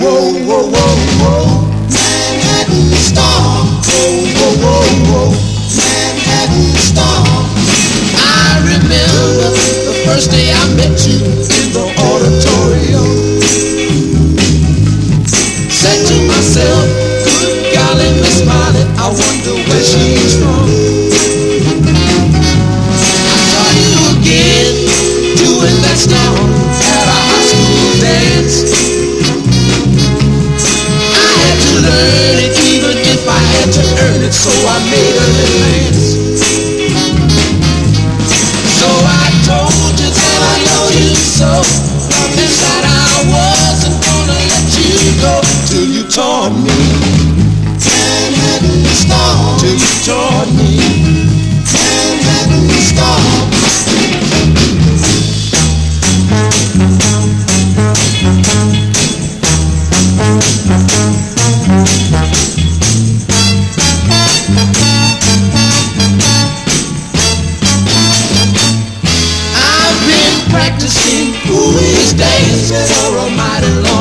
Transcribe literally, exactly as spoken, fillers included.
Whoa, whoa, whoa, whoa, Manhattan Storm. Whoa, whoa, whoa, whoa, Manhattan Storm. I remember the first day I met you in the auditorium. Said to myself, good golly, Miss Molly, I wonder where she's from. I saw you again doing that song at a high school dance. I had to learn it even if I had to earn it, so I made an advance. So I told you that I love you so, promised that I wasn't gonna let you go till you taught me. Manhattan Storm. Till you taught me. Manhattan Storm. I've been practicing Louis days for a mighty long